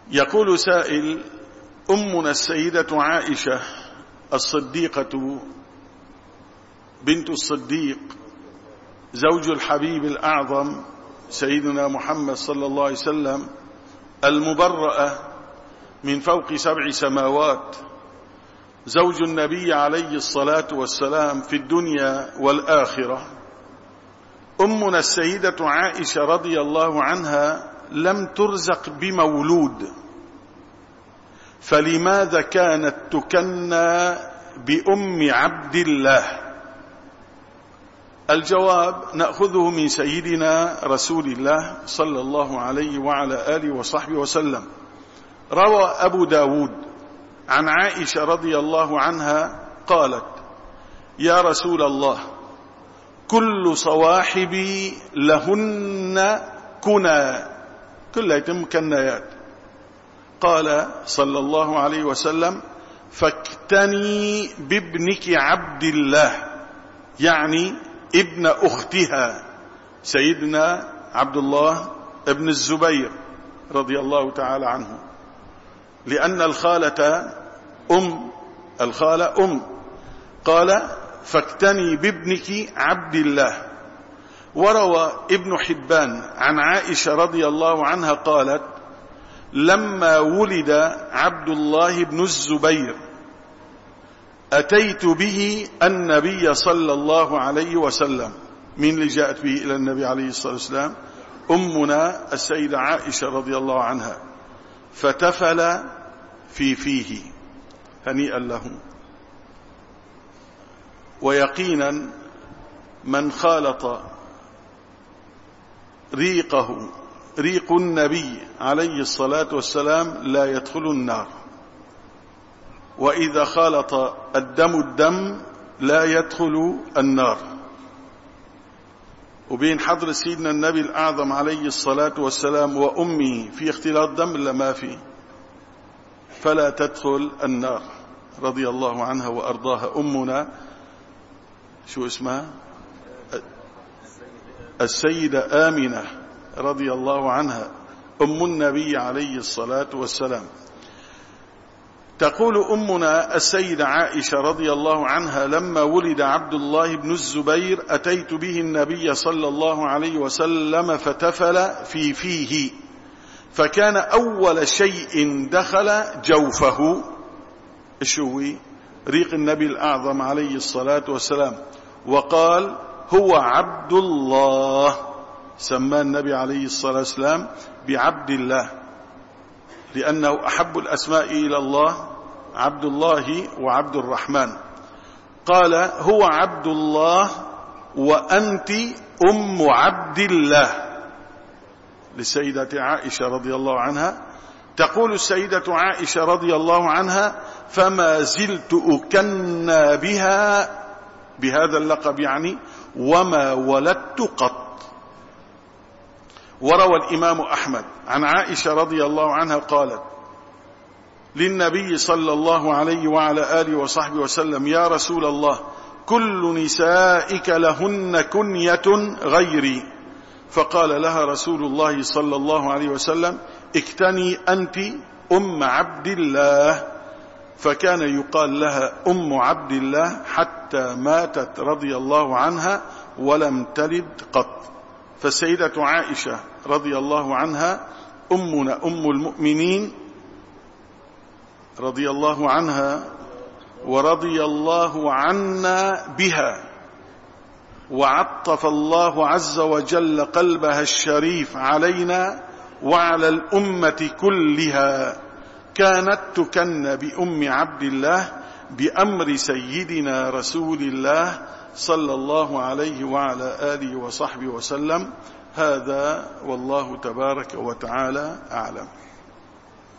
يقول سائل: أمنا السيدة عائشة الصديقة بنت الصديق زوج الحبيب الأعظم سيدنا محمد صلى الله عليه وسلم المبرأة من فوق 7 سماوات، زوج النبي عليه الصلاة والسلام في الدنيا والآخرة، أمنا السيدة عائشة رضي الله عنها لم ترزق بمولود، فلماذا كانت تكنى بأم عبد الله؟ الجواب نأخذه من سيدنا رسول الله صلى الله عليه وعلى آله وصحبه وسلم. روى أبو داود عن عائشة رضي الله عنها قالت: يا رسول الله، كل صواحبي لهن كنى، كلها يتم كنايات. قال صلى الله عليه وسلم: فاكتني بابنك عبد الله، يعني ابن أختها سيدنا عبد الله ابن الزبير رضي الله تعالى عنه، لأن الخالة أم. قال: فاكتني بابنك عبد الله. وروى ابن حبان عن عائشة رضي الله عنها قالت: لما ولد عبد الله بن الزبير أتيت به النبي صلى الله عليه وسلم. من اللي جاءت به إلى النبي عليه الصلاة والسلام؟ أمنا السيدة عائشة رضي الله عنها، فتفل في فيه، هنيئا له. ويقينا من خالط ريق النبي عليه الصلاة والسلام لا يدخل النار، وإذا خالط الدم لا يدخل النار. وبين حضر سيدنا النبي الأعظم عليه الصلاة والسلام وأمه في اختلاط دم إلا ما فيه، فلا تدخل النار رضي الله عنها وأرضاها. أمنا شو اسمها؟ السيدة آمنة رضي الله عنها، أم النبي عليه الصلاة والسلام. تقول أمنا السيدة عائشة رضي الله عنها: لما ولد عبد الله بن الزبير أتيت به النبي صلى الله عليه وسلم فتفل في فيه، فكان أول شيء دخل جوفه الشوي ريق النبي الأعظم عليه الصلاة والسلام، وقال: هو عبد الله. سمى النبي عليه الصلاة والسلام بعبد الله، لأنه أحب الأسماء إلى الله عبد الله وعبد الرحمن. قال: هو عبد الله وأنت أم عبد الله، للسيدة عائشة رضي الله عنها. تقول السيدة عائشة رضي الله عنها: فما زلت أكنى بهذا اللقب، يعني وما ولدت قط. وروى الإمام أحمد عن عائشة رضي الله عنها قالت للنبي صلى الله عليه وعلى آله وصحبه وسلم: يا رسول الله، كل نسائك لهن كنية غيري. فقال لها رسول الله صلى الله عليه وسلم: اكتني أنت أم عبد الله. فكان يقال لها أم عبد الله حتى ماتت رضي الله عنها ولم تلد قط. فالسيدة عائشة رضي الله عنها أمنا أم المؤمنين رضي الله عنها، ورضي الله عنا بها، وعطف الله عز وجل قلبها الشريف علينا وعلى الأمة كلها. كانت تكن بأم عبد الله بأمر سيدنا رسول الله صلى الله عليه وعلى آله وصحبه وسلم. هذا والله تبارك وتعالى أعلم.